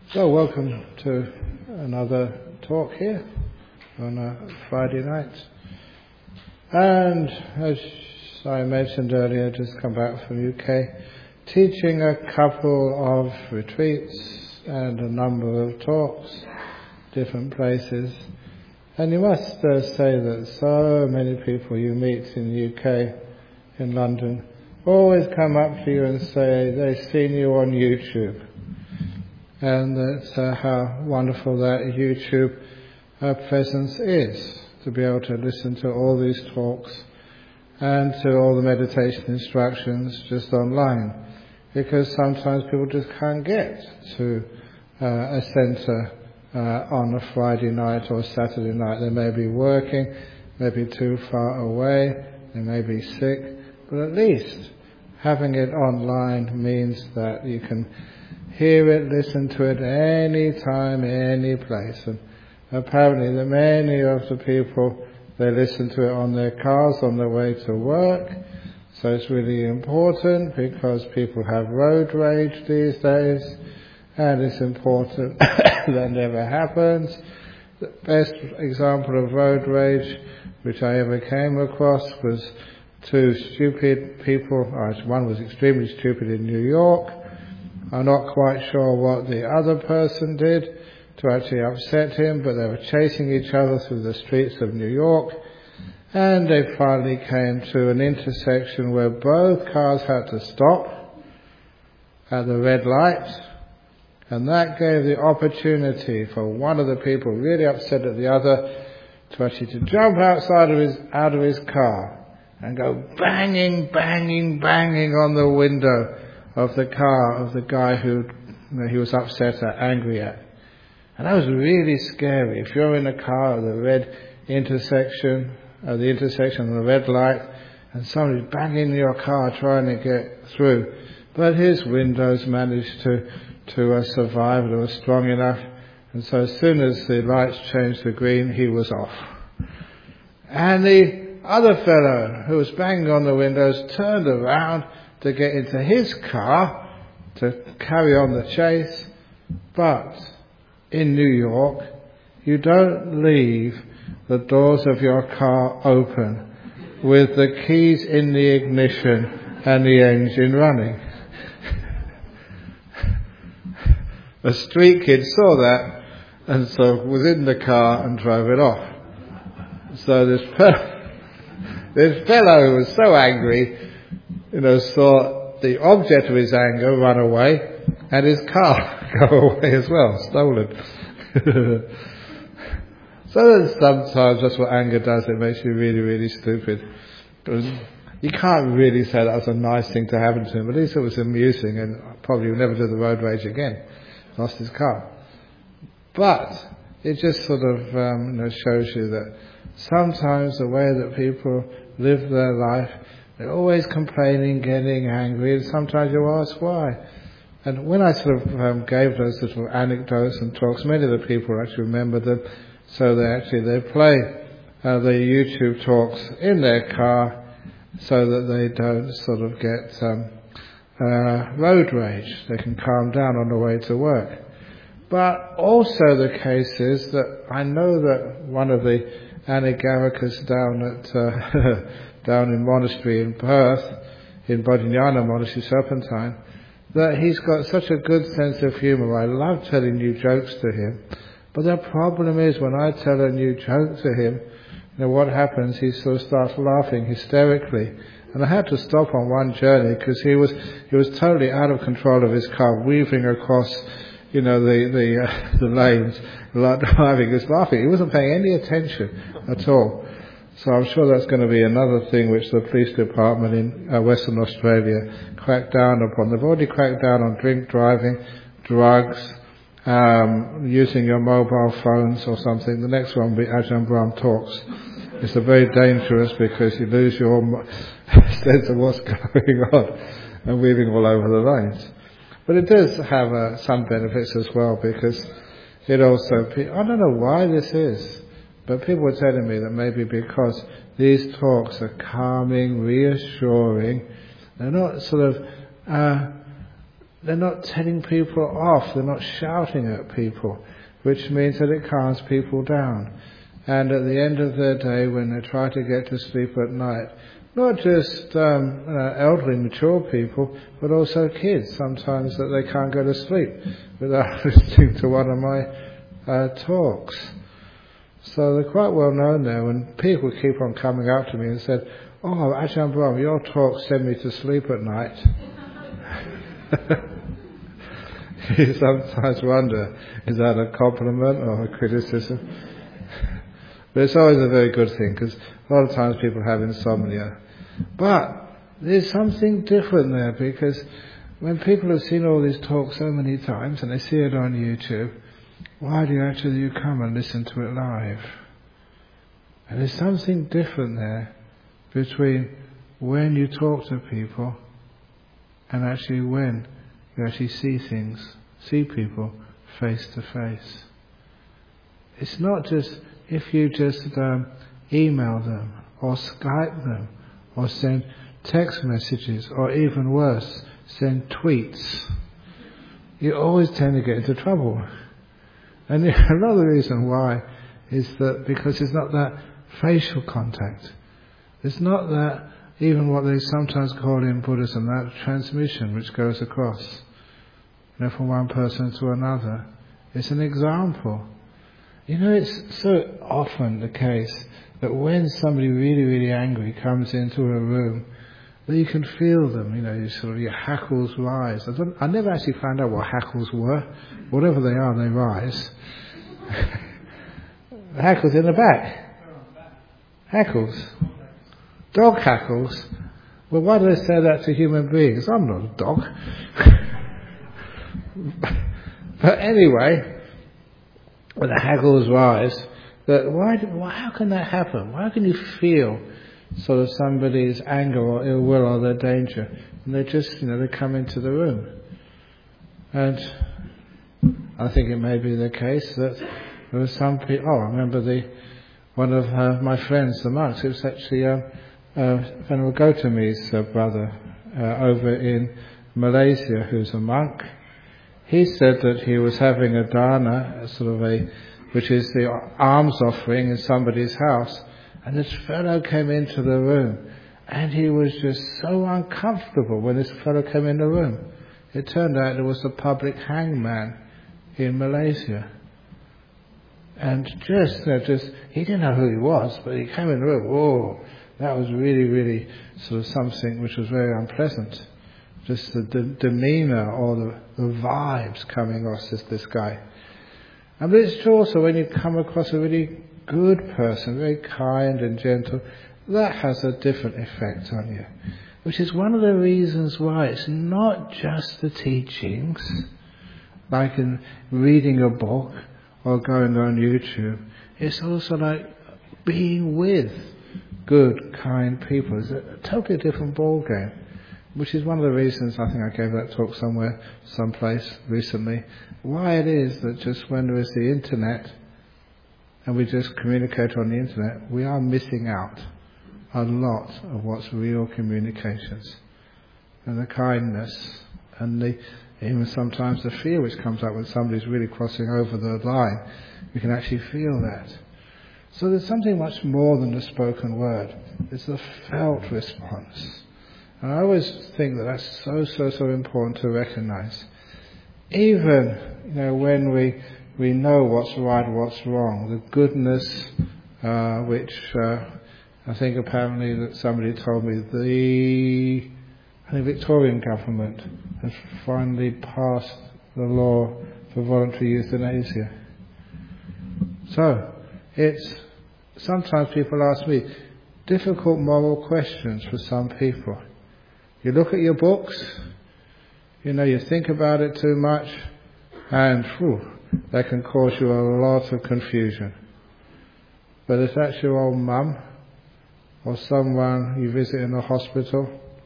So welcome to another talk here on a Friday night. And as I mentioned earlier, just come back from UK, teaching a couple of retreats and a number of talks, different places. And you must say that so many people you meet in the UK, in London, always come up to you and say they've seen you on YouTube. And that's how wonderful that YouTube presence is, to be able to listen to all these talks and to all the meditation instructions just online, because sometimes people just can't get to a centre on a Friday night or Saturday night. They may be working, maybe too far away, they may be sick, but at least having it online means that you can hear it, listen to it any time, any place. And apparently the many of the people, they listen to it on their cars on their way to work. So it's really important because people have road rage these days, and it's important that never happens. The best example of road rage which I ever came across was two stupid people. One was extremely stupid in New York. I'm not quite sure what the other person did to actually upset him, but they were chasing each other through the streets of New York, and they finally came to an intersection where both cars had to stop at the red light, and that gave the opportunity for one of the people really upset at the other to actually to jump out of his car and go banging on the window of the car of the guy who he was upset at, angry at. And that was really scary. If you're in a car at the red intersection, of the red light, and somebody's banging your car trying to get through, but his windows managed to survive. They were strong enough, and so as soon as the lights changed to green, he was off. And the other fellow who was banging on the windows turned around to get into his car to carry on the chase. But in New York, you don't leave the doors of your car open with the keys in the ignition and the engine running. A street kid saw that and so was in the car and drove it off. So this fellow who was so angry, saw the object of his anger run away and his car go away as well, stolen. So sometimes that's what anger does, it makes you really, really stupid. You can't really say that was a nice thing to happen to him, but at least it was amusing, and probably will never do the road rage again. Lost his car. But it just sort of shows you that sometimes the way that people live their life, they're always complaining, getting angry, and sometimes you ask why. And when I sort of gave those little anecdotes and talks, many of the people actually remembered them, so they play the YouTube talks in their car so that they don't sort of get road rage. They can calm down on the way to work. But also the case is that I know that one of the Anagarikas down in monastery in Perth, in Bodhinyana Monastery, Serpentine, that he's got such a good sense of humour. I love telling new jokes to him. But the problem is when I tell a new joke to him, what happens? He sort of starts laughing hysterically. And I had to stop on one journey because he was totally out of control of his car, weaving across, the lanes, like driving. He was laughing. He wasn't paying any attention at all. So I'm sure that's going to be another thing which the police department in Western Australia crack down upon. They've already cracked down on drink driving, drugs, using your mobile phones or something. The next one will be Ajahn Brahm talks. It's very dangerous because you lose your sense of what's going on and weaving all over the lanes. But it does have some benefits as well, because it also, I don't know why this is, but people were telling me that maybe because these talks are calming, reassuring, they're not sort of they're not telling people off, they're not shouting at people, which means that it calms people down. And at the end of their day, when they try to get to sleep at night, not just elderly, mature people, but also kids, sometimes that they can't go to sleep without listening to one of my talks. So they're quite well known there. When people keep on coming up to me and said, "Oh, Ajahn Brahm, your talks send me to sleep at night." You sometimes wonder, is that a compliment or a criticism? But it's always a very good thing, because a lot of times people have insomnia. But there's something different there, because when people have seen all these talks so many times and they see it on YouTube, why do you come and listen to it live? And there's something different there between when you talk to people and actually when you actually see people face to face. It's not just if you just email them or Skype them or send text messages or even worse, send tweets. You always tend to get into trouble. And another reason why is that because it's not that facial contact. It's not that, even what they sometimes call in Buddhism, that transmission which goes across, from one person to another. It's an example. It's so often the case that when somebody really, really angry comes into a room, that you can feel them, your hackles rise. I never actually found out what hackles were. Whatever they are, they rise. Hackles in the back. Hackles. Dog hackles. Well, why do they say that to human beings? I'm not a dog. But anyway, when the hackles rise, how can that happen? Why can you feel sort of somebody's anger or ill will or their danger, and they just, they come into the room? And I think it may be the case that there were some people. I remember one of my friends, the monks. It was actually Venerable Gautami's brother over in Malaysia, who's a monk. He said that he was having a dana, which is the alms offering in somebody's house, and this fellow came into the room, and he was just so uncomfortable when this fellow came in the room. It turned out it was the public hangman in Malaysia. And he didn't know who he was, but he came in the room. Oh, that was really, really sort of something which was very unpleasant. Just the demeanour or the vibes coming across this guy. But it's true also when you come across a really good person, very kind and gentle, that has a different effect on you. Which is one of the reasons why it's not just the teachings, like in reading a book or going on YouTube. It's also like being with good, kind people. It's a totally different ball game. Which is one of the reasons I think I gave that talk someplace recently, why it is that just when there is the internet and we just communicate on the internet, we are missing out a lot of what's real communications. And the kindness and even sometimes the fear which comes up when somebody's really crossing over the line, we can actually feel that. So there's something much more than the spoken word. It's the felt response. And I always think that that's so important to recognise. Even, when we know what's right and what's wrong, the goodness, which I think apparently that somebody told me the Victorian government has finally passed the law for voluntary euthanasia. So, sometimes people ask me difficult moral questions for some people. You look at your books, you think about it too much, and that can cause you a lot of confusion. But if that's your old mum, or someone you visit in a hospital,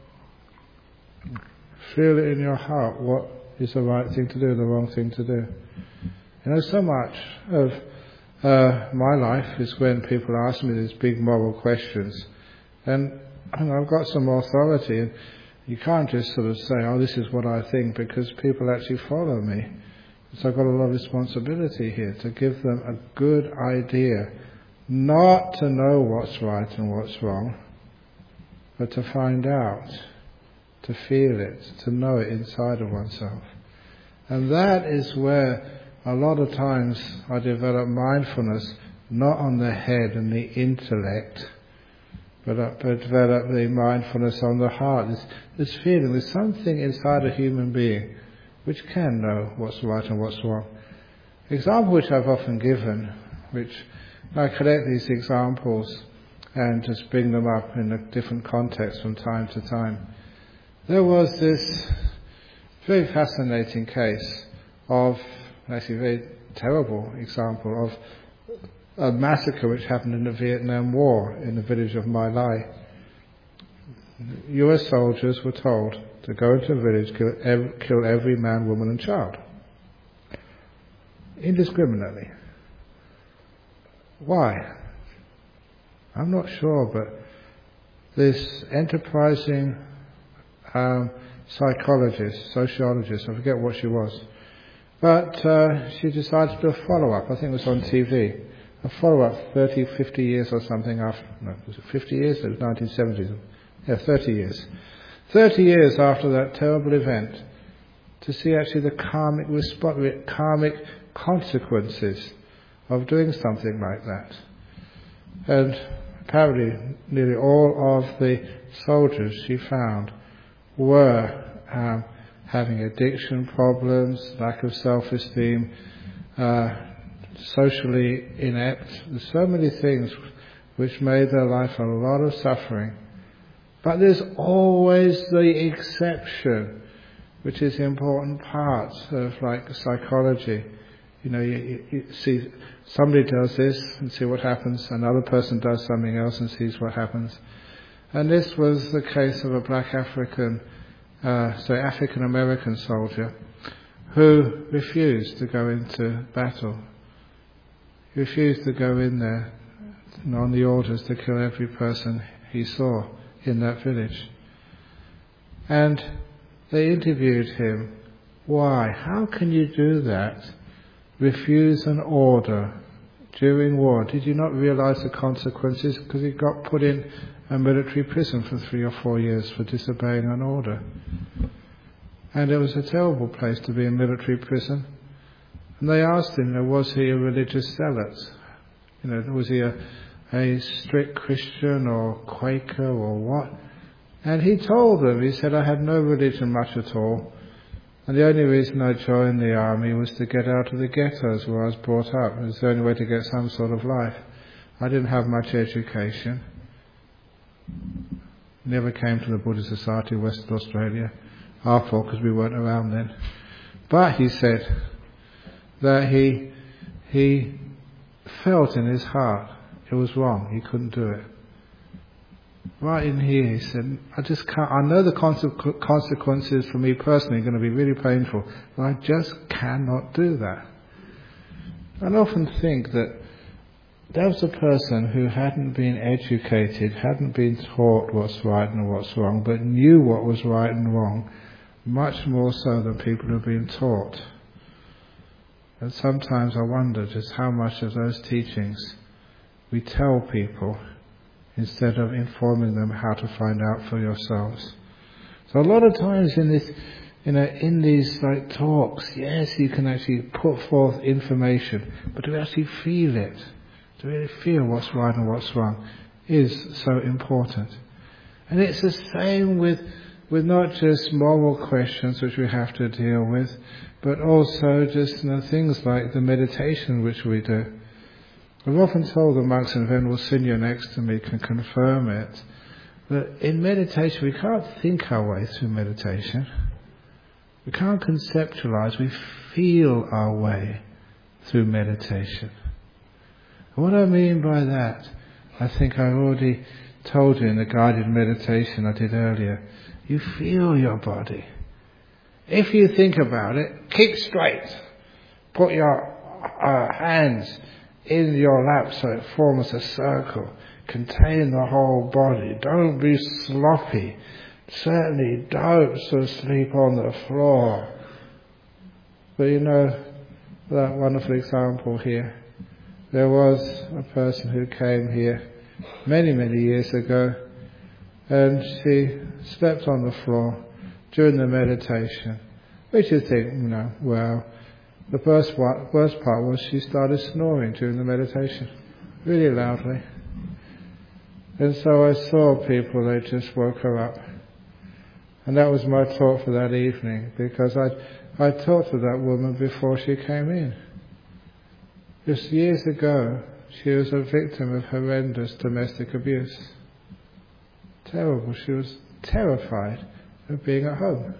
feel it in your heart what is the right thing to do, the wrong thing to do. So much of my life is when people ask me these big moral questions, and I've got some authority, You can't just sort of say, oh, this is what I think, because people actually follow me. So I've got a lot of responsibility here to give them a good idea, not to know what's right and what's wrong, but to find out, to feel it, to know it inside of oneself. And that is where a lot of times I develop mindfulness, not on the head and the intellect, but develop the mindfulness on the heart. This feeling, there's something inside a human being which can know what's right and what's wrong. Example which I've often given, which I collect these examples and just bring them up in a different context from time to time. There was this very fascinating case of, actually a very terrible example of a massacre which happened in the Vietnam War in the village of My Lai. US soldiers were told to go into a village, kill every man, woman and child. Indiscriminately. Why? I'm not sure, but this enterprising psychologist, sociologist, I forget what she was, but she decided to do a follow-up. I think it was on TV. A follow-up 30, 50 years or something after, no, was it 50 years? It was 1970s. Yeah, 30 years. 30 years after that terrible event, to see actually the karmic consequences of doing something like that. And apparently nearly all of the soldiers she found were having addiction problems, lack of self-esteem, socially inept. There's so many things which made their life a lot of suffering. But there's always the exception, which is an important part of like psychology. You know, you see somebody does this and see what happens, another person does something else and sees what happens. And this was the case of a black African American soldier who refused to go into battle. He refused to go in there on the orders to kill every person he saw in that village. And they interviewed him. Why? How can you do that? Refuse an order during war. Did you not realize the consequences? Because he got put in a military prison for 3 or 4 years for disobeying an order. And it was a terrible place to be in military prison. And they asked him, was he a religious zealot? Was he a strict Christian or Quaker or what? And he told them, he said, I had no religion much at all. And the only reason I joined the army was to get out of the ghettos where I was brought up. It was the only way to get some sort of life. I didn't have much education. Never came to the Buddhist Society of Western Australia. Our fault, because we weren't around then. But he said that he felt in his heart it was wrong. He couldn't do it. Right in here, he said, I just can't. I know the consequences for me personally are going to be really painful, but I just cannot do that. I often think that there was a person who hadn't been educated, hadn't been taught what's right and what's wrong, but knew what was right and wrong, much more so than people who have been taught. And sometimes I wonder just how much of those teachings we tell people instead of informing them how to find out for yourselves. So a lot of times in these like talks, yes, you can actually put forth information, but to actually feel it, to really feel what's right and what's wrong, is so important. And it's the same with not just moral questions which we have to deal with, but also just things like the meditation which we do. I've often told the monks, and Venerable Senior next to me can confirm it, that in meditation we can't think our way through meditation. We can't conceptualize, we feel our way through meditation. And what I mean by that, I think I already told you in the guided meditation I did earlier. You feel your body. If you think about it, keep straight. Put your hands in your lap so it forms a circle. Contain the whole body. Don't be sloppy. certainly don't sort of sleep on the floor. But you know, that wonderful example here. There was a person who came here many, many years ago, and she slept on the floor during the meditation. Which you think, well, the worst part was she started snoring during the meditation, really loudly. And so I saw people, they just woke her up. And that was my talk for that evening, because I talked to that woman before she came in. Just years ago, she was a victim of horrendous domestic abuse. Terrible. She was terrified of being at home.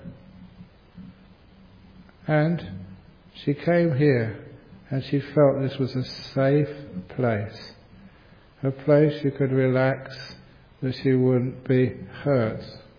And she came here and she felt this was a safe place. A place she could relax, that she wouldn't be hurt.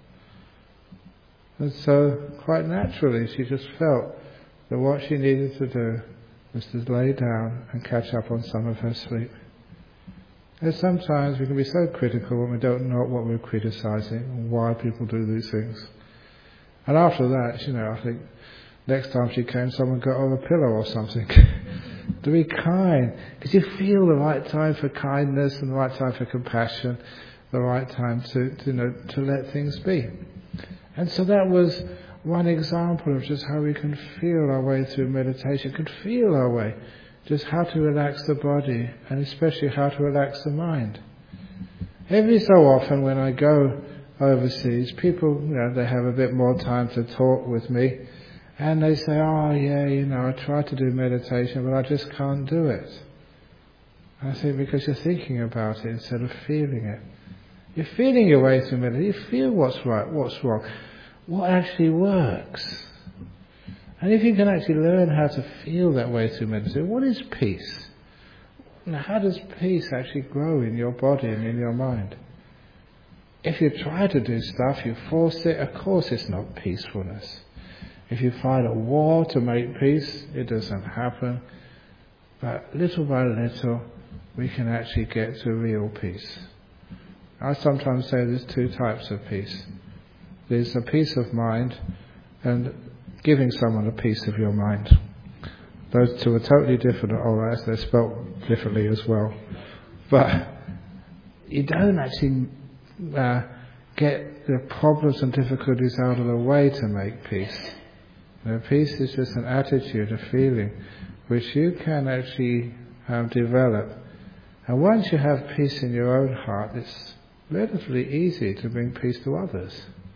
And so, quite naturally, she just felt that what she needed to do was to lay down and catch up on some of her sleep. And sometimes we can be so critical when we don't know what we're criticizing and why people do these things. And after that, I think next time she came, someone got her a pillow or something. To be kind, because you feel the right time for kindness and the right time for compassion, the right time to let things be. And so that was one example of just how we can feel our way through meditation, can feel our way, just how to relax the body, and especially how to relax the mind. Every so often when I go overseas, people, they have a bit more time to talk with me, and they say, I try to do meditation, but I just can't do it. I say, because you're thinking about it instead of feeling it. You're feeling your way through meditation. You feel what's right, what's wrong, what actually works. And if you can actually learn how to feel that way through meditation, what is peace? Now, how does peace actually grow in your body and in your mind? If you try to do stuff, you force it, of course it's not peacefulness. If you fight a war to make peace, it doesn't happen. But little by little, we can actually get to real peace. I sometimes say there's two types of peace. There's a peace of mind and giving someone a piece of your mind. Those two are totally different, alright, they're spelt differently as well. But you don't actually get the problems and difficulties out of the way to make peace. Peace is just an attitude, a feeling, which you can actually develop. And once you have peace in your own heart, it's relatively easy to bring peace to others.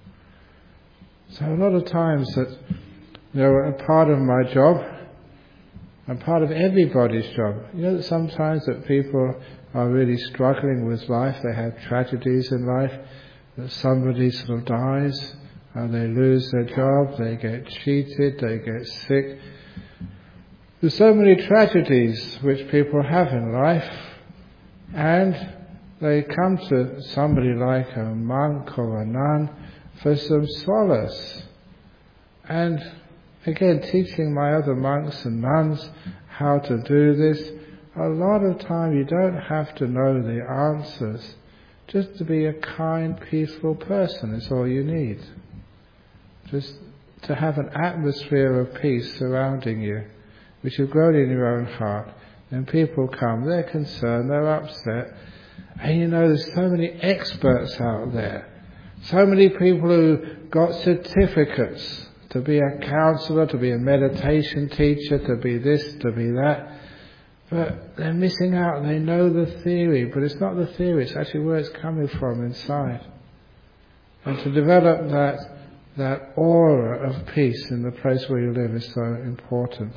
So a lot of times that, a part of my job, and part of everybody's job, that sometimes that people are really struggling with life, they have tragedies in life, that somebody sort of dies, and they lose their job, they get cheated, they get sick. There's so many tragedies which people have in life, and they come to somebody like a monk or a nun for some solace. And again, teaching my other monks and nuns how to do this, a lot of time you don't have to know the answers. Just to be a kind, peaceful person is all you need. Just to have an atmosphere of peace surrounding you, which you've grown in your own heart. And people come, they're concerned, they're upset. And there's so many experts out there. So many people who got certificates to be a counsellor, to be a meditation teacher, to be this, to be that. But they're missing out. They know the theory, but it's not the theory, it's actually where it's coming from inside. And to develop that aura of peace in the place where you live is so important.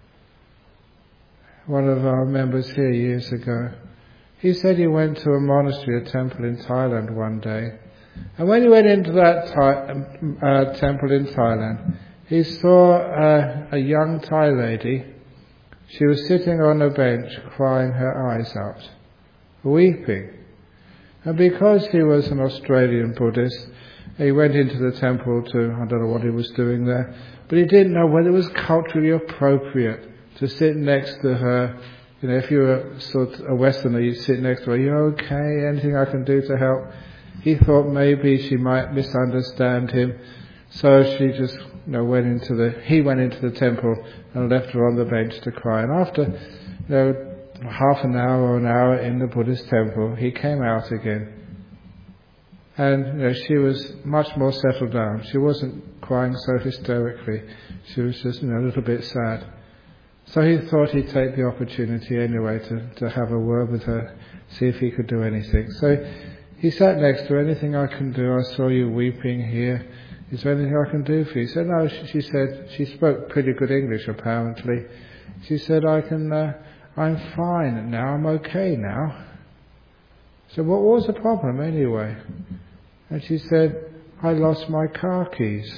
One of our members here years ago, he said he went to a monastery, a temple in Thailand one day. And when he went into that temple in Thailand, he saw a young Thai lady. She was sitting on a bench crying her eyes out, weeping. And because he was an Australian Buddhist, he went into the temple I don't know what he was doing there, but he didn't know whether it was culturally appropriate to sit next to her. If you were sort of a Westerner, you'd sit next to her, "Are you okay? Anything I can do to help?" he thought maybe she might misunderstand him, so she just he went into the temple and left her on the bench to cry. And after half an hour or an hour in the Buddhist temple, he came out again. And she was much more settled down. She wasn't crying so hysterically. She was just a little bit sad. So he thought he'd take the opportunity anyway to have a word with her, see if he could do anything. So he sat next to her. Anything I can do? I saw you weeping here. Is there anything I can do for you? He said, no. She said, she spoke pretty good English apparently. She said, I'm fine now. I'm okay now. So what was the problem anyway? And she said, I lost my car keys.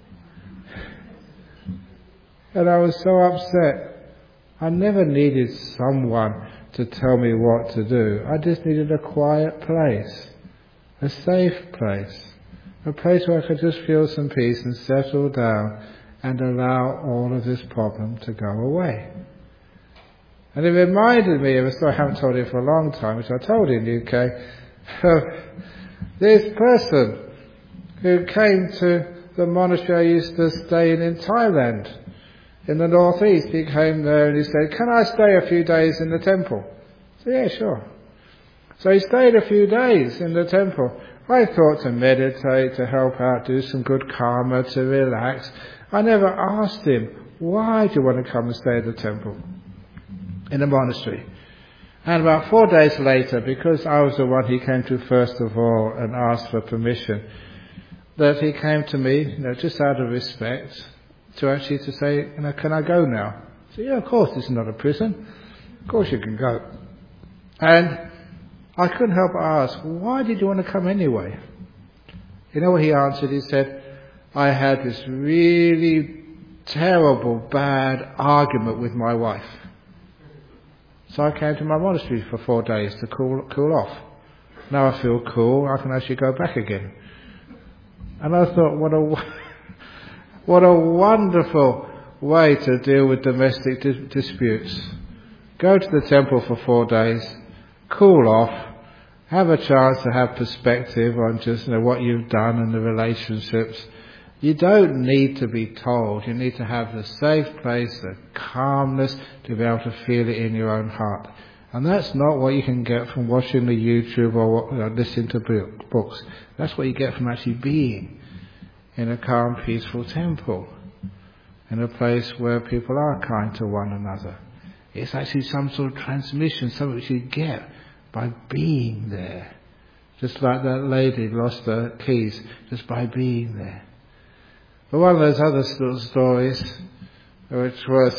And I was so upset. I never needed someone to tell me what to do. I just needed a quiet place, a safe place, a place where I could just feel some peace and settle down and allow all of this problem to go away. And it reminded me of a story I haven't told it for a long time, which I told in the UK, of this person who came to the monastery I used to stay in Thailand, in the northeast. He came there and he said, can I stay a few days in the temple? I said, yeah, sure. So he stayed a few days in the temple. I thought to meditate, to help out, do some good karma, to relax. I never asked him, why do you want to come and stay at the temple, in the monastery? And about 4 days later, because I was the one he came to first of all and asked for permission, that he came to me, just out of respect, to say, can I go now? I said, yeah, of course, this is not a prison. Of course you can go. And I couldn't help but ask, why did you want to come anyway? You know what he answered? He said, I had this really terrible, bad argument with my wife. So I came to my monastery for 4 days to cool off. Now I feel cool, I can actually go back again. And I thought, what a wonderful way to deal with domestic disputes. Go to the temple for 4 days, cool off, have a chance to have perspective on just what you've done and the relationships. You don't need to be told. You need to have the safe place, the calmness, to be able to feel it in your own heart. And that's not what you can get from watching the YouTube or listening to books. That's what you get from actually being in a calm, peaceful temple, in a place where people are kind to one another. It's actually some sort of transmission, something which you get by being there. Just like that lady lost her keys just by being there. But one of those other stories, which was,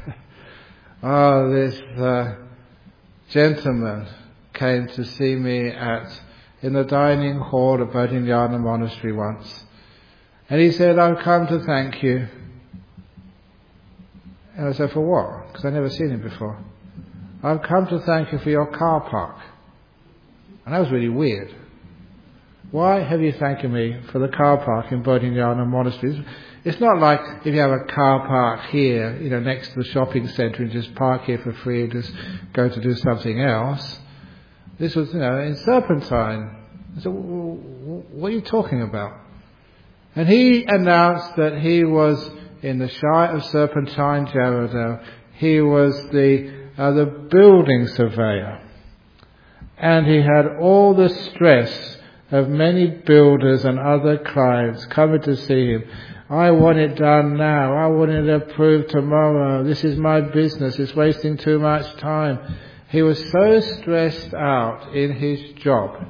this gentleman came to see me in the dining hall at Bodhinyana Monastery once. And he said, I've come to thank you. And I said, for what? Because I'd never seen him before. I've come to thank you for your car park. And that was really weird. Why have you thanking me for the car park in Bodhinyana Monastery? It's not like if you have a car park here, next to the shopping centre and just park here for free and just go to do something else. This was, in Serpentine. I said, what are you talking about? And he announced that he was in the Shire of Serpentine, Jarrahdale. He was the building surveyor. And he had all the stress of many builders and other clients coming to see him. I want it done now. I want it approved tomorrow. This is my business. It's wasting too much time. He was so stressed out in his job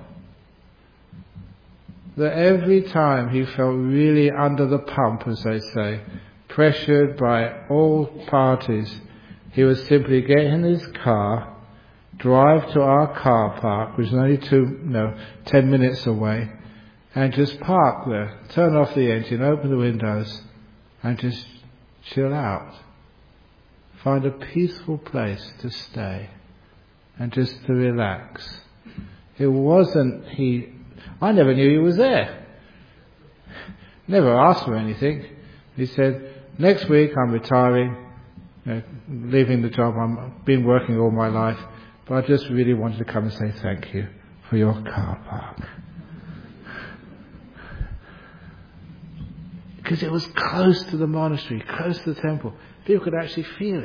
that every time he felt really under the pump, as they say, pressured by all parties, he would simply get in his car, drive to our car park, which is only 10 minutes away, and just park there, turn off the engine, open the windows, and just chill out. Find a peaceful place to stay, and just to relax. I never knew he was there. Never asked for anything. He said, next week I'm retiring, leaving the job. I've been working all my life. But I just really wanted to come and say thank you for your car park. Because it was close to the monastery, close to the temple. People could actually feel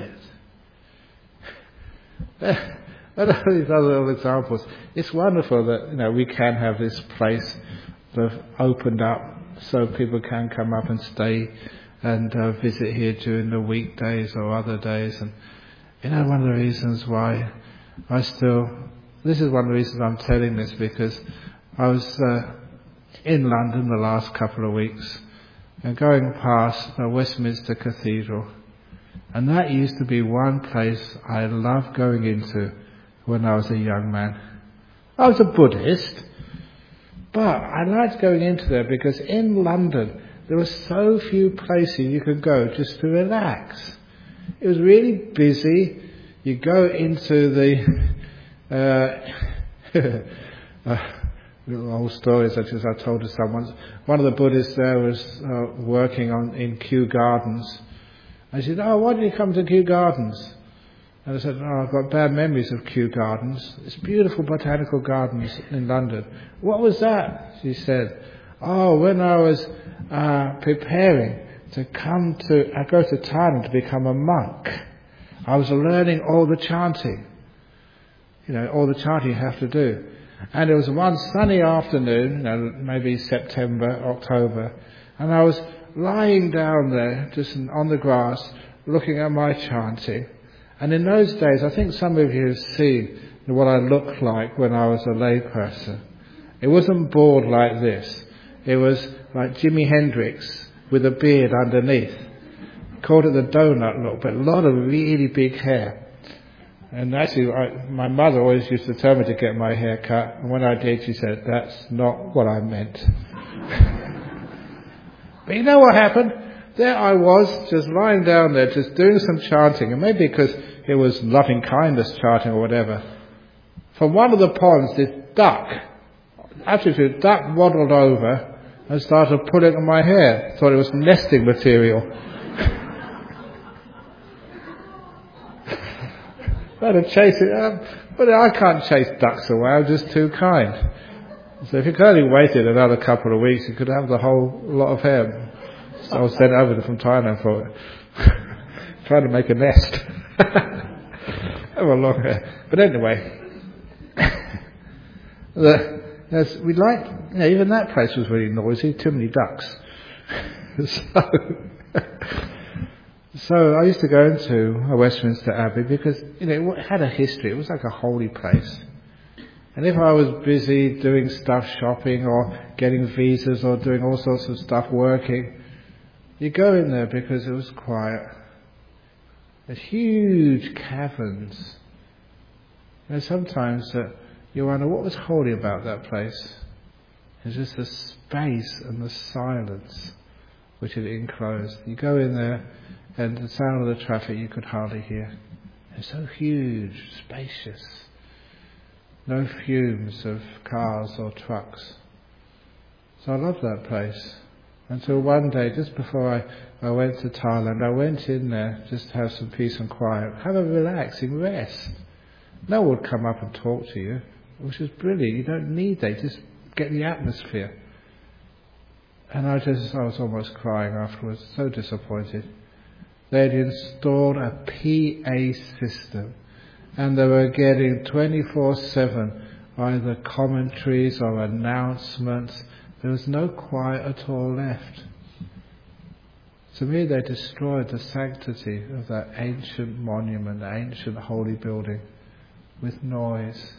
it. And all these other little examples. It's wonderful that we can have this place that opened up so people can come up and stay and visit here during the weekdays or other days. And one of the reasons why this is one of the reasons I'm telling this, because I was in London the last couple of weeks and going past Westminster Cathedral, and that used to be one place I loved going into when I was a young man. I was a Buddhist, but I liked going into there because in London there were so few places you could go just to relax. It was really busy. You go into the little old stories such as I told to someone. One of the Buddhists there was working in Kew Gardens. I said, "Oh, why did you come to Kew Gardens?" And I said, "Oh, I've got bad memories of Kew Gardens. It's beautiful botanical gardens in London." "What was that?" She said, "Oh, when I was preparing to go to Thailand to become a monk, I was learning all the chanting. All the chanting you have to do. And it was one sunny afternoon, maybe September, October, and I was lying down there, just on the grass, looking at my chanting. And in those days, I think some of you have seen what I looked like when I was a layperson. It wasn't bald like this. It was like Jimi Hendrix with a beard underneath. Called it the donut look, but a lot of really big hair. And actually, my mother always used to tell me to get my hair cut, and when I did, she said, "That's not what I meant." But you know what happened? There I was, just lying down there, just doing some chanting, and maybe because it was loving kindness chanting or whatever. From one of the ponds, this duck waddled over and started pulling at my hair. Thought it was nesting material. I had to chase it up, but I can't chase ducks away. I'm just too kind. So if you could only waited another couple of weeks, you could have the whole lot of hair. So I was sent over from Thailand for it, trying to make a nest. Have a long hair. But anyway, even that place was really noisy. Too many ducks. So I used to go into Westminster Abbey because it had a history. It was like a holy place. And if I was busy doing stuff, shopping or getting visas or doing all sorts of stuff, working, you go in there because it was quiet. There's huge caverns. Sometimes you wonder what was holy about that place. It's just the space and the silence which it enclosed. You go in there, and the sound of the traffic you could hardly hear. It's so huge, spacious. No fumes of cars or trucks. So I loved that place. Until one day, just before I went to Thailand, I went in there just to have some peace and quiet. Have a relaxing rest. No one would come up and talk to you, which is brilliant. You don't need that. Just get the atmosphere. And I was almost crying afterwards, so disappointed. They had installed a PA system, and they were getting 24/7 either commentaries or announcements. There was no quiet at all left. To me, they destroyed the sanctity of that ancient monument, the ancient holy building, with noise.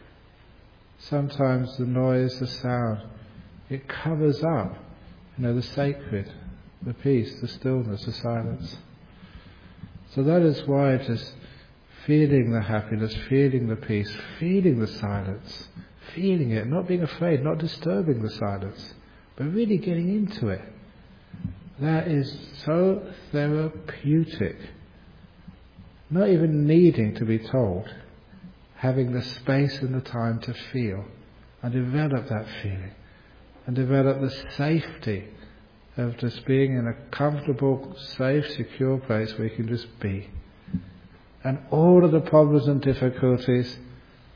Sometimes the noise, the sound, it covers up, the sacred, the peace, the stillness, the silence. So that is why just feeling the happiness, feeling the peace, feeling the silence, feeling it, not being afraid, not disturbing the silence, but really getting into it. That is so therapeutic. Not even needing to be told. Having the space and the time to feel and develop that feeling and develop the safety of just being in a comfortable, safe, secure place where you can just be. And all of the problems and difficulties,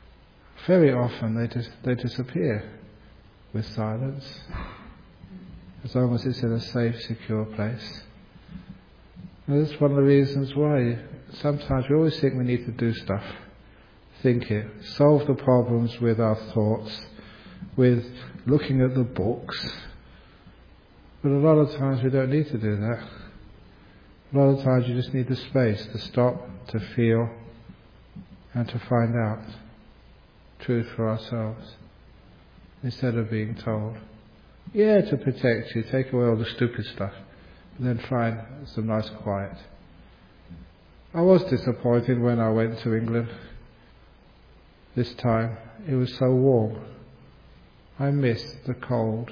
very often they disappear with silence. as long as it's in a safe, secure place. And that's one of the reasons why sometimes we always think we need to do stuff. Think it. Solve the problems with our thoughts, with looking at the books. But a lot of times we don't need to do that. A lot of times you just need the space to stop, to feel, and to find out truth for ourselves, instead of being told. Yeah, to protect you, take away all the stupid stuff, and then find some nice quiet. I was disappointed when I went to England this time. It was so warm. I missed the cold.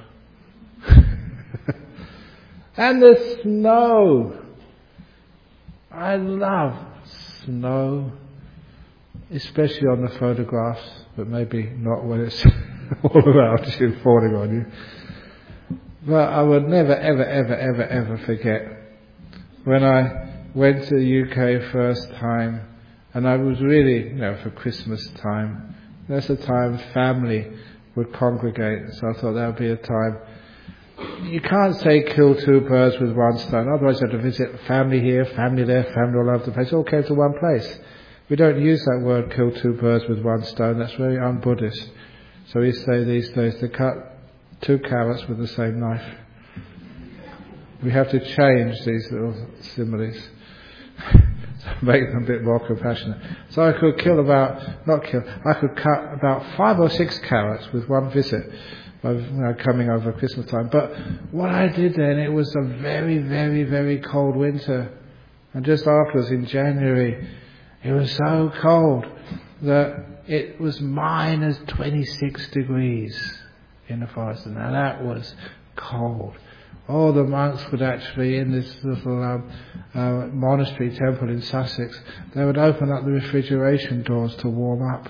And the snow. I love snow, especially on the photographs, but maybe not when it's all around you, falling on you. But I would never, ever, ever, ever, ever forget when I went to the UK first time, and I was really, for Christmas time. That's a time family would congregate, so I thought that would be a time. You can't say kill two birds with one stone, otherwise you have to visit family here, family there, family all over the place, all came to one place. We don't use that word, kill two birds with one stone, that's very un-Buddhist. So we say these days to cut two carrots with the same knife. We have to change these little similes to make them a bit more compassionate. So I could I could cut about 5 or 6 carrots with one visit of coming over Christmas time. But what I did then, it was a very, very, very cold winter. And just afterwards in January, it was so cold that it was minus 26 degrees in the forest. And now that was cold. All the monks would actually, in this little monastery temple in Sussex, they would open up the refrigeration doors to warm up.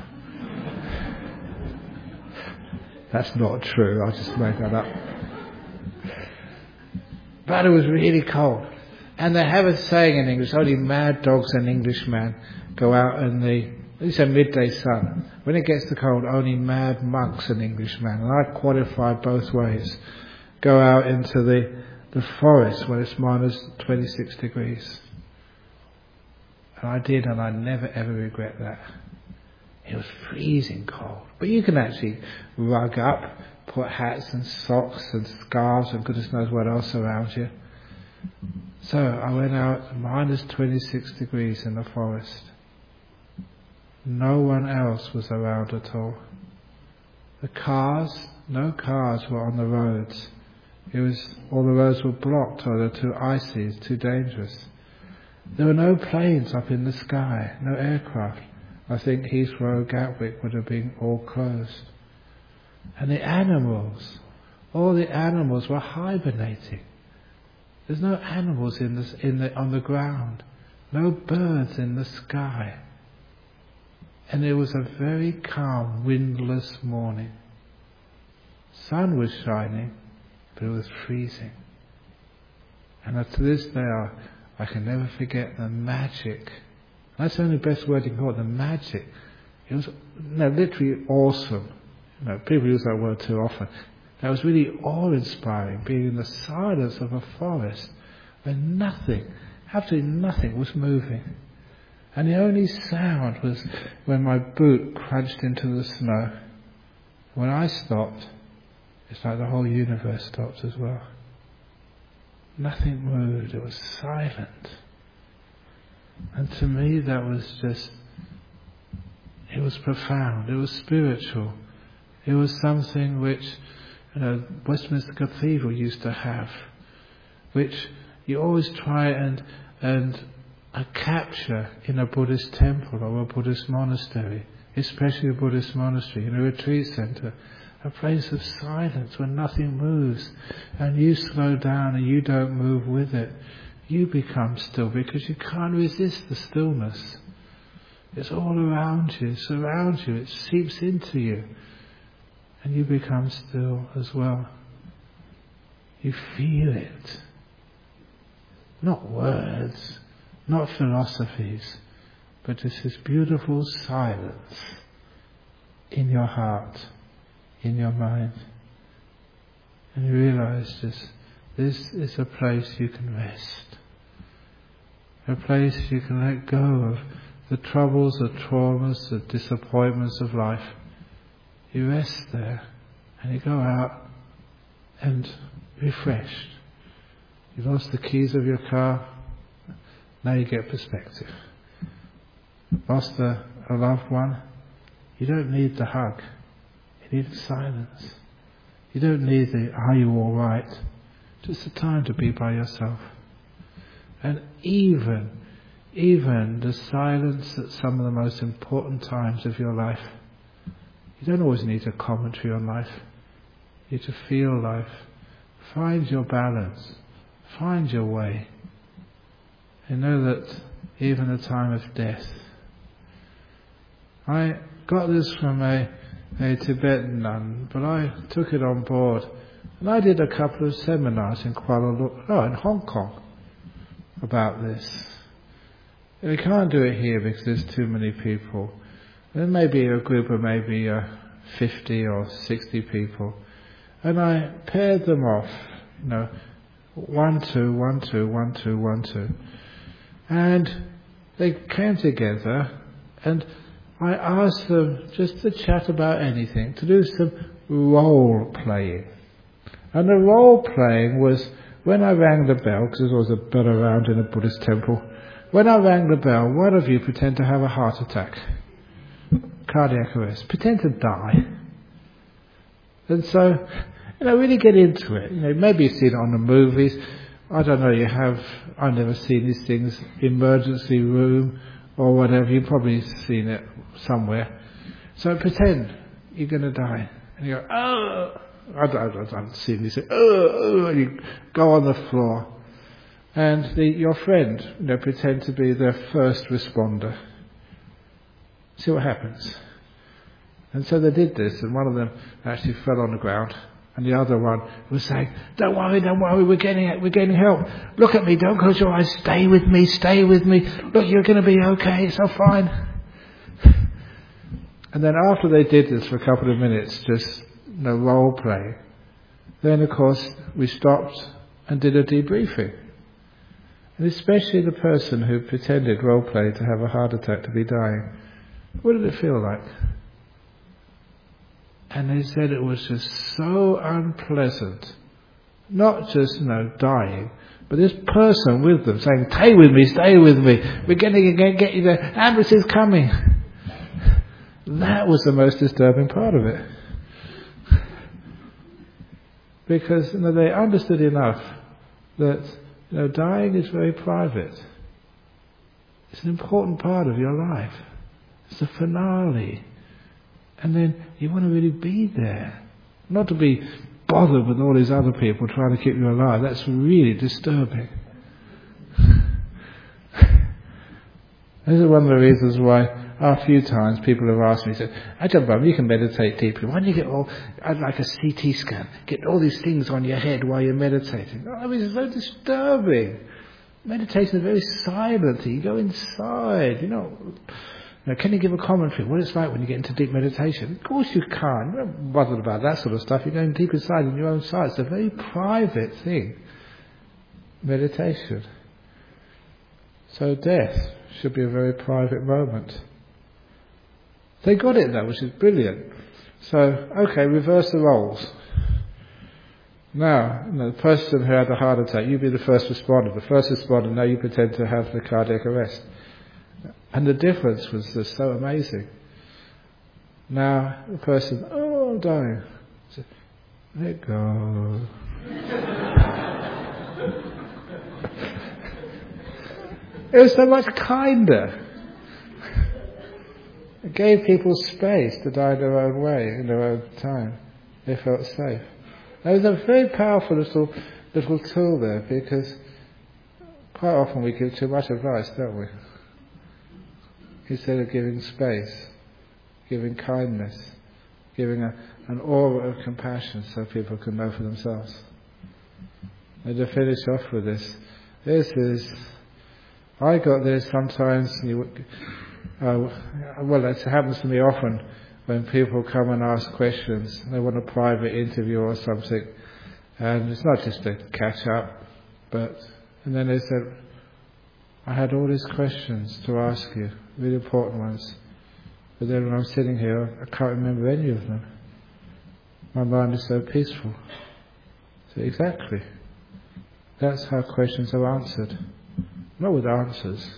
That's not true, I just made that up. But it was really cold. And they have a saying in English, only mad dogs and Englishmen go out in the midday sun. When it gets too cold, only mad monks and Englishmen, and I qualify both ways, go out into the forest when it's minus 26 degrees. And I did, and I never ever regret that. It was freezing cold. But you can actually rug up, put hats and socks and scarves and goodness knows what else around you. So I went out minus 26 degrees in the forest. No one else was around at all. No cars were on the roads. All the roads were blocked, or they were too icy, too dangerous. There were no planes up in the sky, no aircraft. I think Heathrow, Gatwick would have been all closed. And all the animals were hibernating. There's no animals on the ground, no birds in the sky. And it was a very calm, windless morning. Sun was shining, but it was freezing. And to this day, I can never forget the magic. That's the only best word you can call it, the magic. It was literally awesome. People use that word too often. That was really awe-inspiring, being in the silence of a forest where nothing, absolutely nothing was moving. And the only sound was when my boot crunched into the snow. When I stopped, it's like the whole universe stopped as well. Nothing moved, it was silent. And to me that was it was profound, it was spiritual. It was something which Westminster Cathedral used to have, which you always try and capture in a Buddhist temple or a Buddhist monastery, especially a Buddhist monastery, in a retreat centre, a place of silence where nothing moves, and you slow down and you don't move with it. You become still because you can't resist the stillness. It's all around you, it surrounds you, it seeps into you, and you become still as well. You feel it. Not words, not philosophies, but just this beautiful silence in your heart, in your mind. And you realize just This is a place you can rest. A place you can let go of the troubles, the traumas, the disappointments of life. You rest there and you go out and refreshed. You lost the keys of your car, now you get perspective. Lost a loved one, you don't need the hug, you need the silence. You don't need the "are you alright?" Just the time to be by yourself. And even the silence at some of the most important times of your life, you don't always need a commentary on life. You need to feel life. Find your balance. Find your way. And know that even the time of death. I got this from a Tibetan nun, but I took it on board. And I did a couple of seminars in in Hong Kong about this. And we can't do it here because there's too many people. There may be a group of maybe 50 or 60 people. And I paired them off, 1, 2, 1, 2, 1, 2, 1, 2. And they came together and I asked them just to chat about anything, to do some role playing. And the role playing was when I rang the bell, because there's always a bell around in a Buddhist temple. When I rang the bell, one of you pretend to have a heart attack, cardiac arrest, pretend to die. And so, really get into it. Maybe you've seen it on the movies. I don't know, I've never seen these things, emergency room or whatever. You've probably seen it somewhere. So pretend you're going to die. And you go, oh, I don't see you say, oh, and you go on the floor. And your friend, pretend to be the first responder. See what happens. And so they did this, and one of them actually fell on the ground, and the other one was saying, don't worry, we're getting help. Look at me, don't close your eyes, stay with me. Look, you're going to be okay, it's all fine. And then after they did this for a couple of minutes, just role play, then of course we stopped and did a debriefing. And especially the person who pretended role play to have a heart attack, to be dying, what did it feel like? And they said it was just so unpleasant. Not just, dying, but this person with them saying, stay with me, we're going to get you there, ambulance is coming. That was the most disturbing part of it. Because, they understood enough that, dying is very private. It's an important part of your life. It's the finale. And then you want to really be there. Not to be bothered with all these other people trying to keep you alive. That's really disturbing. This is one of the reasons why a few times people have asked me, said, Ajahn Brahm, you can meditate deeply. Why don't you get like a CT scan, get all these things on your head while you're meditating? It's so disturbing. Meditation is very silent. You go inside, Now, can you give a commentary? What it's like when you get into deep meditation? Of course you can't. You're not bothered about that sort of stuff. You're going deep inside in your own sight. It's a very private thing. Meditation. So death should be a very private moment. They got it though, which is brilliant. So, okay, reverse the roles. Now, the person who had the heart attack, you be the first responder. The first responder, now you pretend to have the cardiac arrest. And the difference was just so amazing. Now, the person, I'm dying. So, let go. It was so much kinder. It gave people space to die their own way, in their own time. They felt safe. It was a very powerful little tool there, because quite often we give too much advice, don't we? Instead of giving space, giving kindness, giving an aura of compassion so people can know for themselves. And to finish off with this is, I got this sometimes, it happens to me often when people come and ask questions, they want a private interview or something, And it's not just to catch up, and then they said, I had all these questions to ask you, really important ones. But then when I'm sitting here, I can't remember any of them. My mind is so peaceful. So exactly. That's how questions are answered. Not with answers.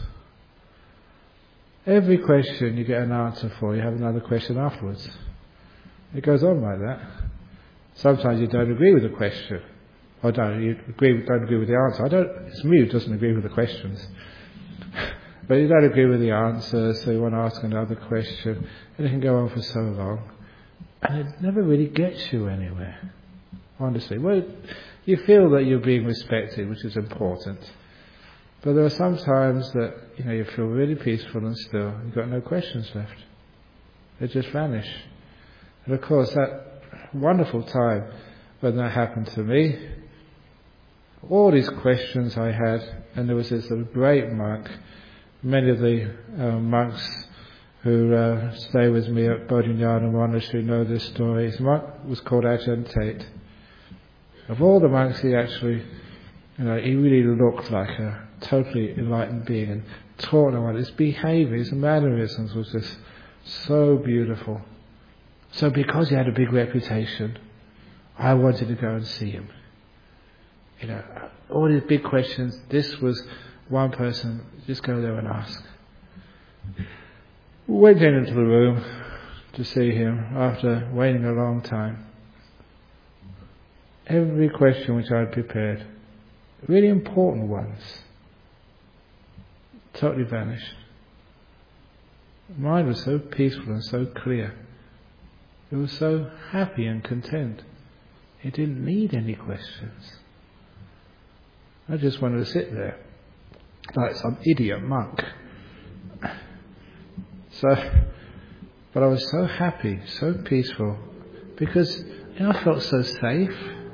Every question you get an answer for, you have another question afterwards. It goes on like that. Sometimes you don't agree with the question. Or don't agree with the answer. It's me who doesn't agree with the questions. But you don't agree with the answer, so you want to ask another question, and it can go on for so long. And it never really gets you anywhere. Honestly. Well, you feel that you're being respected, which is important. But there are some times that, you feel really peaceful and still. You've got no questions left. They just vanish. And of course, that wonderful time when that happened to me, all these questions I had, and there was this great monk, many of the monks who stay with me at Bodhinyana Monastery know this story. His monk was called Ajahn Tate. Of all the monks, he actually, he really looked like a totally enlightened being and taught them. His behaviour, his mannerisms was just so beautiful. So because he had a big reputation, I wanted to go and see him. All these big questions, this was one person, just go there and ask. Went into the room to see him after waiting a long time. Every question which I had prepared, really important ones, totally vanished. Mind was so peaceful and so clear. It was so happy and content. It didn't need any questions. I just wanted to sit there like some idiot monk. But I was so happy, so peaceful, because I felt so safe,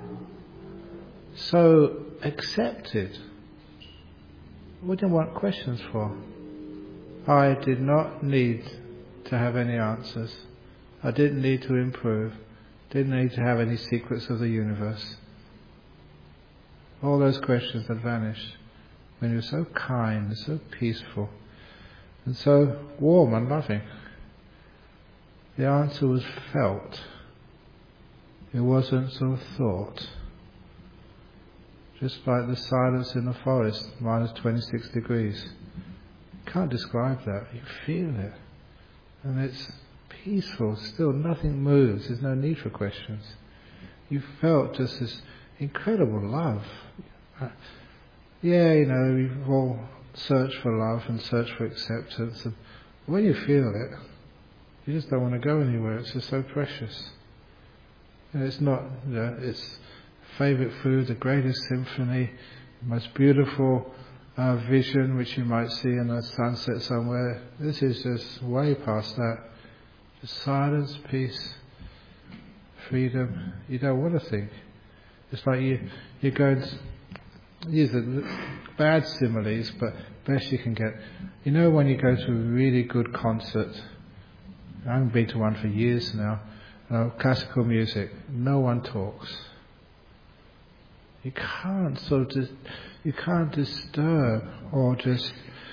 so accepted. What do I want questions for? I did not need to have any answers. I didn't need to improve. Didn't need to have any secrets of the universe. All those questions had vanished when you were so kind and so peaceful and so warm and loving. The answer was felt. It wasn't sort of thought. Just like the silence in the forest, minus 26 degrees. You can't describe that. You feel it. And it's peaceful still. Nothing moves. There's no need for questions. You felt just this incredible love. We've all searched for love and searched for acceptance. And when you feel it, you just don't want to go anywhere. It's just so precious. And it's not, it's favourite food, the greatest symphony, the most beautiful vision which you might see in a sunset somewhere. This is just way past that. Just silence, peace, freedom. You don't want to think. It's like you're going to, these are bad similes, but best you can get. When you go to a really good concert, I haven't been to one for years now, classical music, no one talks. You can't you can't disturb or just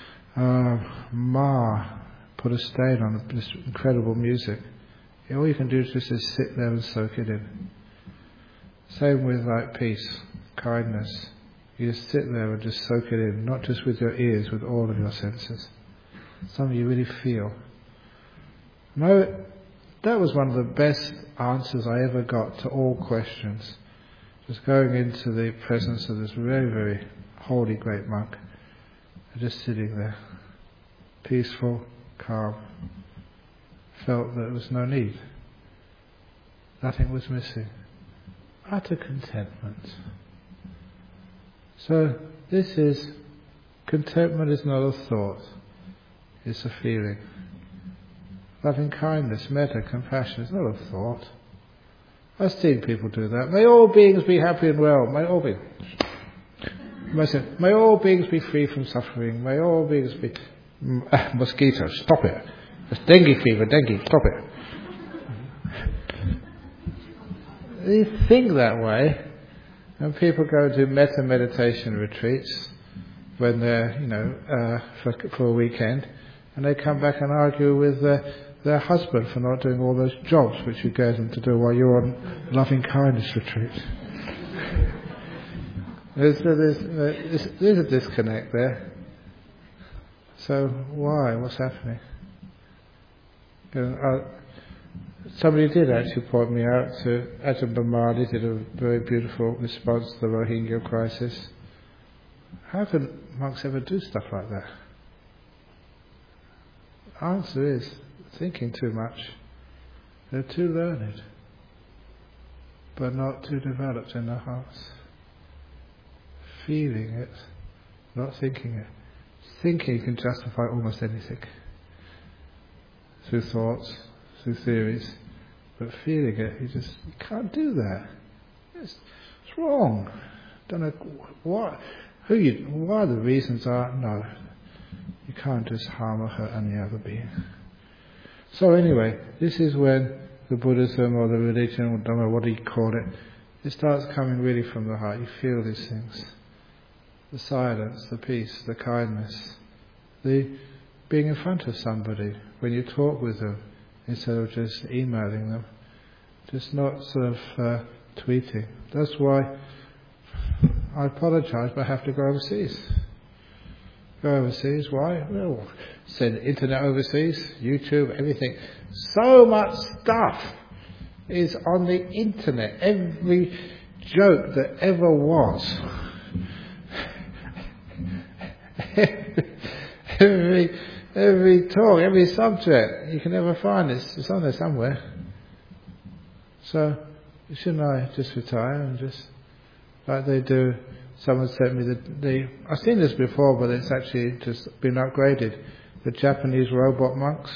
put a stain on this incredible music. All you can do is just sit there and soak it in. Same with like peace, kindness. You just sit there and just soak it in, not just with your ears, with all of your senses. Something you really feel. No, that was one of the best answers I ever got to all questions. Just going into the presence of this very, very holy great monk, and just sitting there, peaceful, calm, felt that there was no need. Nothing was missing. Utter contentment. So contentment is not a thought, it's a feeling. Loving kindness, metta, compassion is not a thought. I've seen people do that. May all beings be happy and well. May all beings be free from suffering. May all beings be... mosquitoes, stop it. It's dengue fever, dengue, stop it. You think that way, And people go to metta meditation retreats when they're, for a weekend, and they come back and argue with their husband for not doing all those jobs which you gave them to do while you're on loving kindness retreat. There's a disconnect there. So why? What's happening? Somebody did actually point me out to Ajahn Brahmali, did a very beautiful response to the Rohingya crisis. How can monks ever do stuff like that? The answer is thinking too much. They're too learned, but not too developed in their hearts. Feeling it, not thinking it. Thinking can justify almost anything. Through thoughts, through theories. But feeling it, you can't do that. It's wrong. Don't know what the reasons are. No. You can't just harm or hurt any other being. So anyway, this is when the Buddhism or the religion, or don't know what you call it, it starts coming really from the heart. You feel these things. The silence, the peace, the kindness, the being in front of somebody when you talk with them instead of just emailing them, just not sort of tweeting. That's why I apologise, but I have to go overseas. Go overseas, why? Well, send internet overseas, YouTube, everything. So much stuff is on the internet. Every joke that ever was. every talk, every subject you can ever find, it's on there somewhere. So, shouldn't I just retire and just, like they do? Someone sent me I've seen this before, but it's actually just been upgraded. The Japanese robot monks.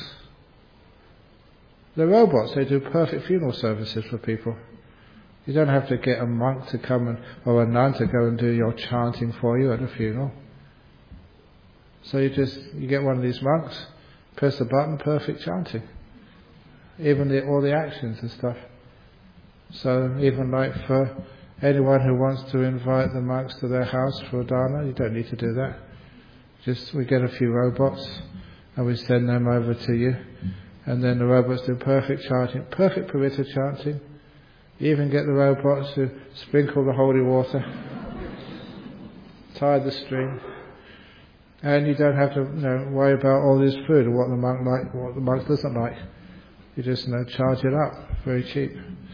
The robots, they do perfect funeral services for people. You don't have to get a monk to come or a nun to go and do your chanting for you at a funeral. So you get one of these monks, press the button, perfect chanting. Even all the actions and stuff. So even like for anyone who wants to invite the monks to their house for a dana, you don't need to do that. We get a few robots and we send them over to you, and then the robots do perfect chanting, perfect paritta chanting. You even get the robots to sprinkle the holy water, tie the string, and you don't have to worry about all this food and what the monk likes, what the monk doesn't like. You just charge it up, very cheap.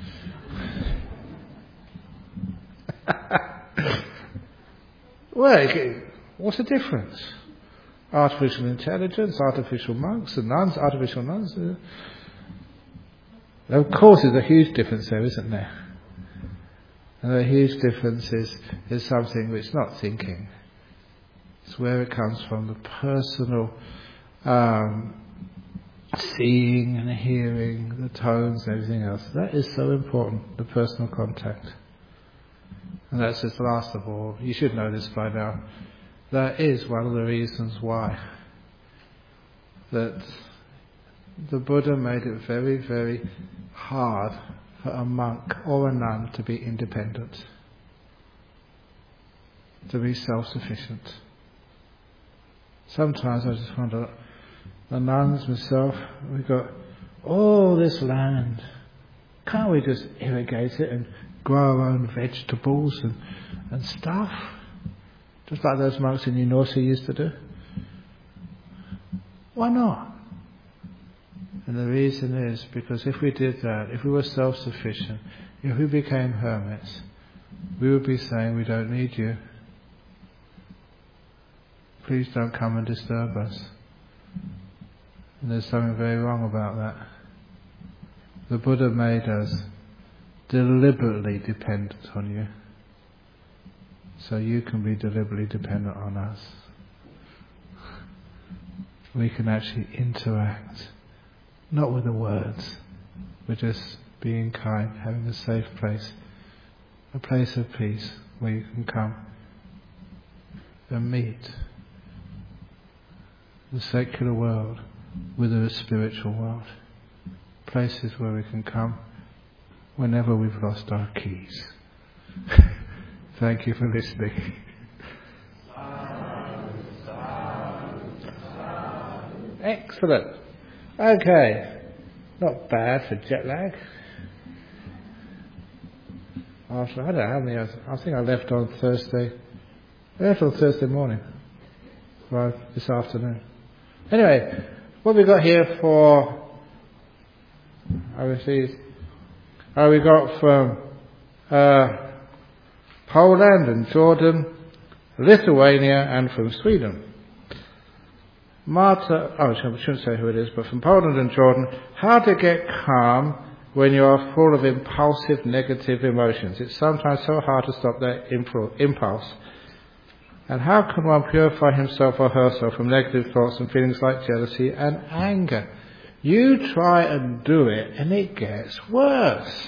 Well, what's the difference? Artificial intelligence, artificial monks and nuns, artificial nuns. Of course there's a huge difference there, isn't there? And the huge difference is something which is not thinking. It's where it comes from, the personal seeing and hearing, the tones and everything else. That is so important, the personal contact. And that's just last of all. You should know this by now. That is one of the reasons why that the Buddha made it very, very hard for a monk or a nun to be independent, to be self-sufficient. Sometimes I just wonder, the nuns, myself, we've got all this land. Can't we just irrigate it and grow our own vegetables and stuff? Just like those monks in Unosi used to do. Why not? And the reason is because if we did that, if we were self-sufficient, if we became hermits, we would be saying, we don't need you. Please don't come and disturb us. And there's something very wrong about that. The Buddha made us deliberately dependent on you, so you can be deliberately dependent on us. We can actually interact, not with the words, but just being kind, having a safe place, a place of peace where you can come and meet the secular world with the spiritual world. Places where we can come whenever we've lost our keys. Thank you for listening. Excellent. Okay. Not bad for jet lag. After, I don't know how many, I think I left on Thursday. I left on Thursday morning. Right, this afternoon. Anyway, what we got here for overseas? We got from Poland and Jordan, Lithuania, and from Sweden. Marta, I shouldn't say who it is, but from Poland and Jordan, how to get calm when you are full of impulsive negative emotions. It's sometimes so hard to stop that impulse. And how can one purify himself or herself from negative thoughts and feelings like jealousy and anger? You try and do it and it gets worse.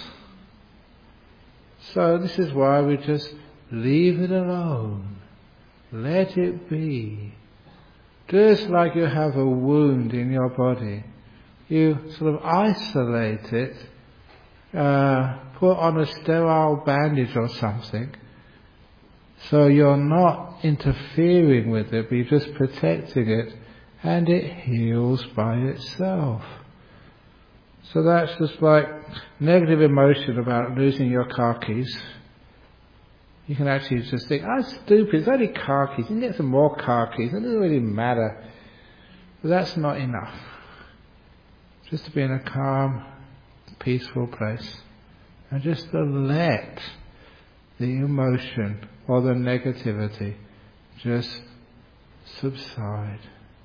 So this is why we just leave it alone. Let it be. Just like you have a wound in your body, you sort of isolate it, put on a sterile bandage or something, so you're not interfering with it, but you're just protecting it, and it heals by itself. So that's just like negative emotion about losing your car keys. You can actually just think, stupid, it's only car keys, you can get some more car keys, it doesn't really matter. But that's not enough. Just to be in a calm, peaceful place. And just to let the emotion or the negativity just subside.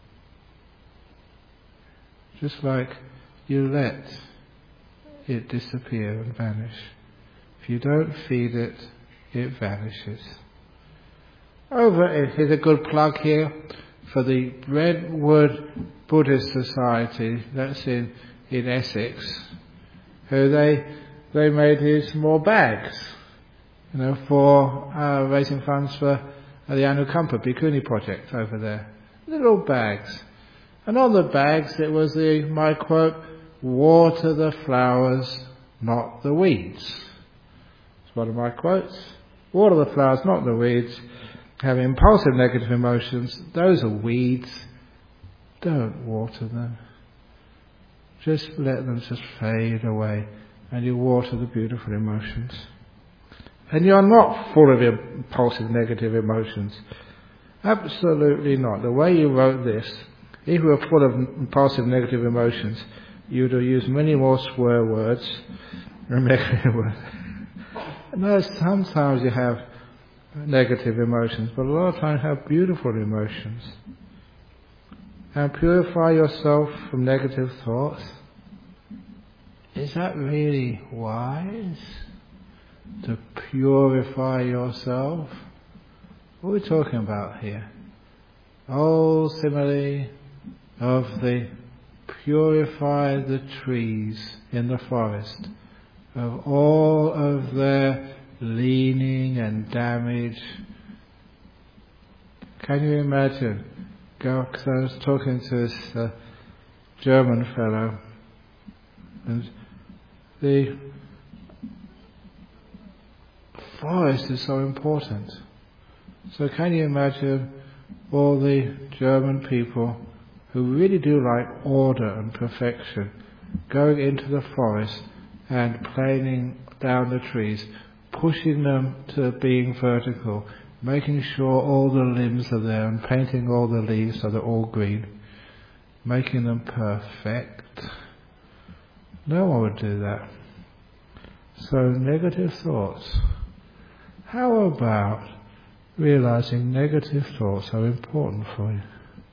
Just like you let it disappear and vanish. If you don't feed it, it vanishes. Here's a good plug here for the Brentwood Buddhist Society, that's in Essex, who they made these small bags, for raising funds for the Anukampa Bhikkhuni project over there. Little bags. And on the bags it was my quote, water the flowers, not the weeds. It's one of my quotes. Water the flowers, not the weeds. Have impulsive negative emotions, those are weeds. Don't water them. Just let them just fade away, and you water the beautiful emotions. And you're not full of impulsive negative emotions. Absolutely not. The way you wrote this, if you were full of impulsive negative emotions, you'd have used many more swear words and negative words. No, sometimes you have negative emotions, but a lot of times you have beautiful emotions. And purify yourself from negative thoughts. Is that really wise? To purify yourself? What are we talking about here? Oh, simile of the purify the trees in the forest of all of their leaning and damage. Can you imagine? Because I was talking to this German fellow, and the forest is so important. So can you imagine all the German people who really do like order and perfection going into the forest and planing down the trees, pushing them to being vertical, making sure all the limbs are there and painting all the leaves so they're all green, making them perfect. No one would do that. So negative thoughts. How about realizing negative thoughts are important for you?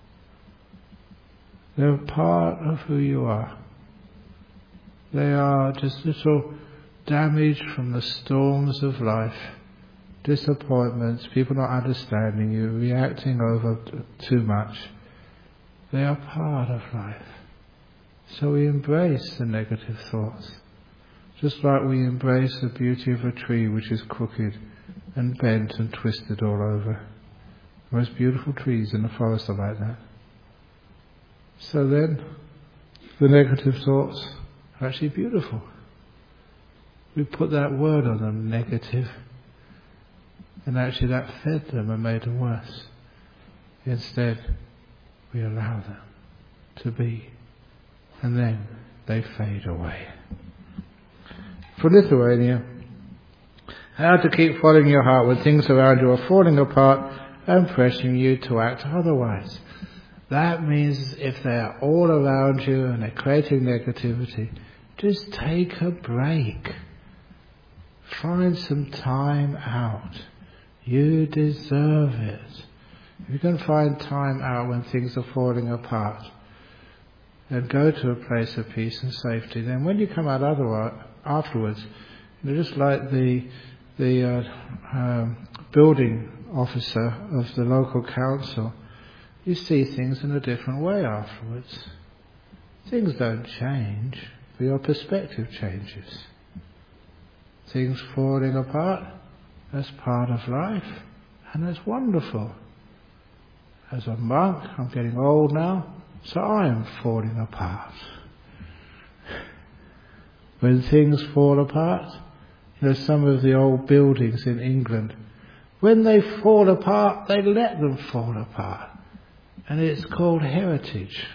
They're part of who you are. They are just little damage from the storms of life, disappointments, people not understanding you, reacting over too much. They are part of life. So we embrace the negative thoughts, just like we embrace the beauty of a tree which is crooked and bent and twisted all over. The most beautiful trees in the forest are like that. So then, the negative thoughts are actually beautiful. We put that word on them, negative. And actually that fed them and made them worse. Instead, we allow them to be, and then they fade away. For Lithuania, how to keep following your heart when things around you are falling apart and pressing you to act otherwise. That means if they're all around you and they're creating negativity, just take a break. Find some time out. You deserve it. If you can find time out when things are falling apart and go to a place of peace and safety, then when you come out afterwards, just like the building officer of the local council, you see things in a different way afterwards. Things don't change, but your perspective changes. Things falling apart, that's part of life, and that's wonderful. As a monk, I'm getting old now, so I am falling apart. When things fall apart, some of the old buildings in England, when they fall apart, they let them fall apart. And it's called heritage.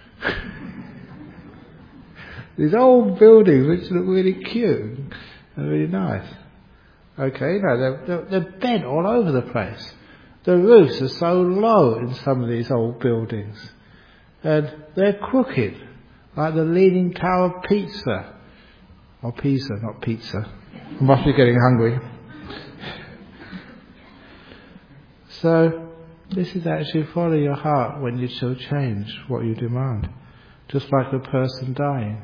These old buildings which look really cute and really nice. Okay, they're bent all over the place. The roofs are so low in some of these old buildings. And they're crooked, like the Leaning Tower of Pisa. Or Pisa, not pizza. I must be getting hungry. So, this is actually follow your heart when you shall change what you demand. Just like the person dying.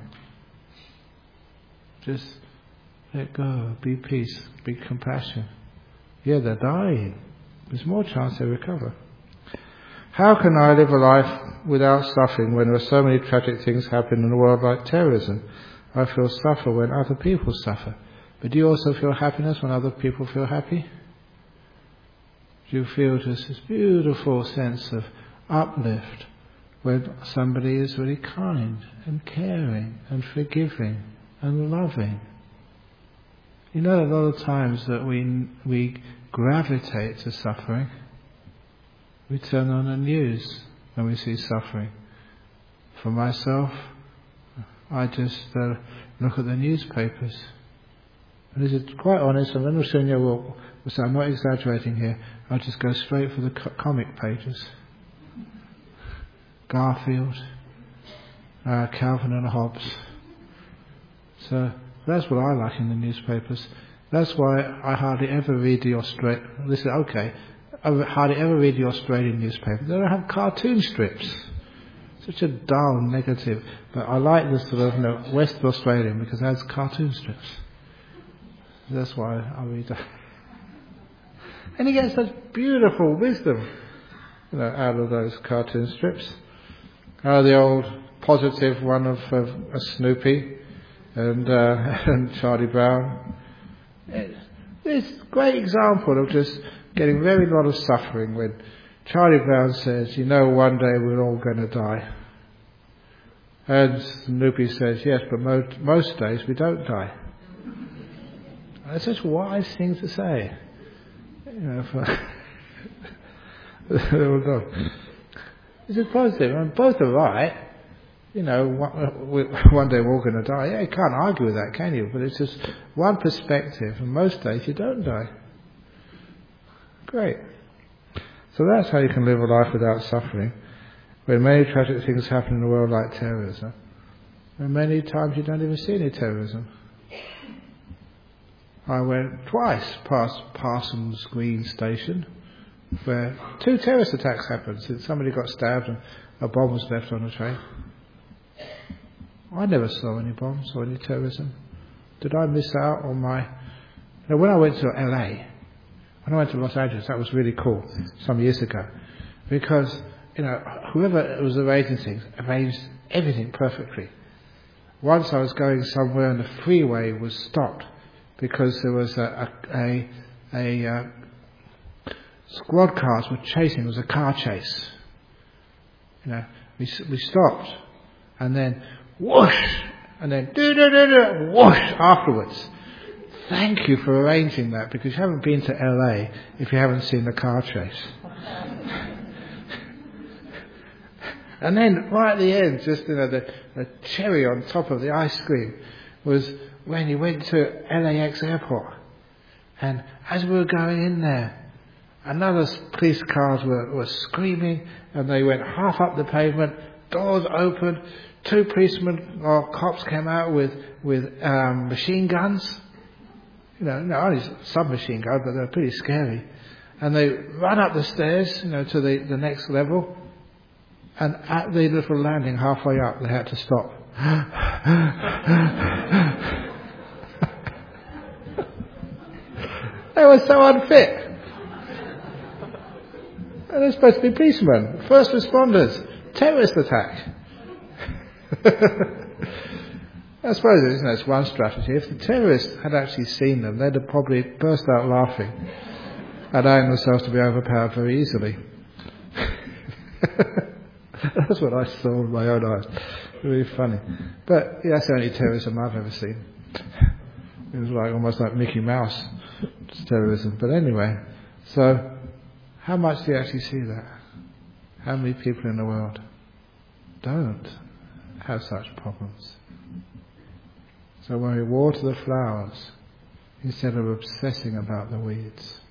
Just let go, be peace, be compassion. Yeah, they're dying. There's more chance they recover. How can I live a life without suffering when there are so many tragic things happening in the world like terrorism? I feel suffer when other people suffer. But do you also feel happiness when other people feel happy? Do you feel just this beautiful sense of uplift when somebody is really kind and caring and forgiving and loving? You know, a lot of times that we gravitate to suffering. We turn on the news when we see suffering. For myself, I just look at the newspapers. And this is quite honest, and when Shunya will say, I'm not exaggerating here, I'll just go straight for the comic pages. Garfield, Calvin and Hobbes. So that's what I like in the newspapers. That's why I hardly ever read the I hardly ever read the Australian newspaper. They don't have cartoon strips. Such a dull negative. But I like the sort of West Australian because it has cartoon strips. That's why I read that. And he gets such beautiful wisdom, out of those cartoon strips. The old positive one of Snoopy and Charlie Brown. It's a great example of just getting very lot of suffering when Charlie Brown says, one day we're all going to die. And Snoopy says, yes, but most days we don't die. That's such a wise thing to say. This is positive. And both are right. One day we're all going to die. Yeah, you can't argue with that, can you? But it's just one perspective. And most days you don't die. Great. So that's how you can live a life without suffering. When many tragic things happen in the world like terrorism. And many times you don't even see any terrorism. I went twice past Parsons Green Station where 2 terrorist attacks happened. Somebody got stabbed and a bomb was left on the train. I never saw any bombs or any terrorism. Did I miss out on my... when I went to LA, when I went to Los Angeles, that was really cool some years ago. Because, whoever was arranging things arranged everything perfectly. Once I was going somewhere and the freeway was stopped because there was a squad cars were chasing. It was a car chase. We stopped, and then whoosh, and then whoosh afterwards. thank you for arranging that, because you haven't been to LA if you haven't seen the car chase. And then right at the end, just the cherry on top of the ice cream was when he went to LAX airport. And as we were going in there, another police cars were screaming, and they went half up the pavement, doors opened, 2 policemen or cops came out with machine guns. Only submachine guns, but they're pretty scary. And they run up the stairs, to the next level. And at the little landing halfway up, they had to stop. They were so unfit. And they're supposed to be policemen, first responders, terrorist attack. I suppose that's one strategy. If the terrorists had actually seen them, they'd have probably burst out laughing, allowing themselves to be overpowered very easily. That's what I saw with my own eyes. Really funny. But that's the only terrorism I've ever seen. It was almost like Mickey Mouse terrorism. But anyway, so how much do you actually see that? How many people in the world don't have such problems? So when we water the flowers, instead of obsessing about the weeds,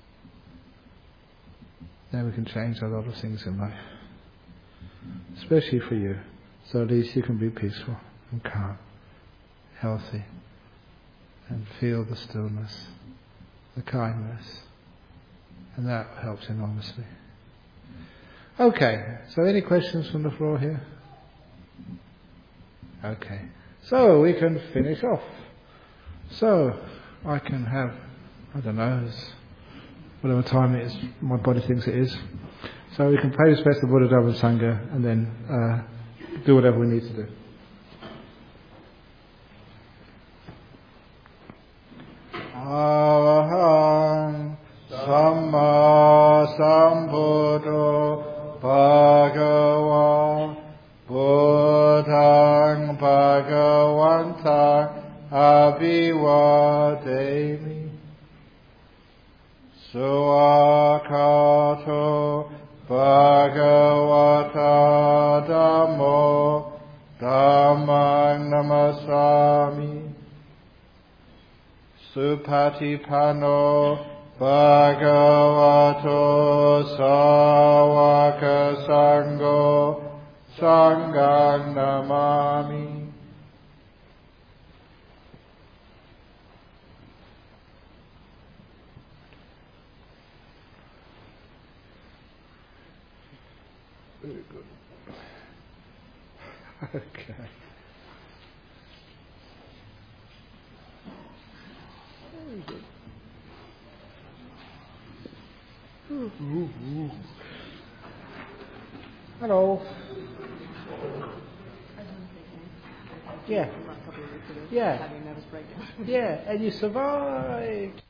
then we can change a lot of things in life. Especially for you. So at least you can be peaceful and calm, healthy, and feel the stillness, the kindness. And that helps enormously. Okay, so any questions from the floor here? Okay, so we can finish off. So I can have, I don't know, whatever time it is, my body thinks it is. So we can pray respect to Buddha, Dhamma, Sangha, and then do whatever we need to do. Arahant Samma Sambuddho Bhagava Buddhang Bhagavantang Abhivademi Suakato Bhagavata Dhammo Dhammang Namasami Supatipano Bhagavato Sāvaka Sangho Sanghang Namami. Very good. Okay. Very good. Ooh. Hello. Yeah. Yeah. Yeah, and you survived.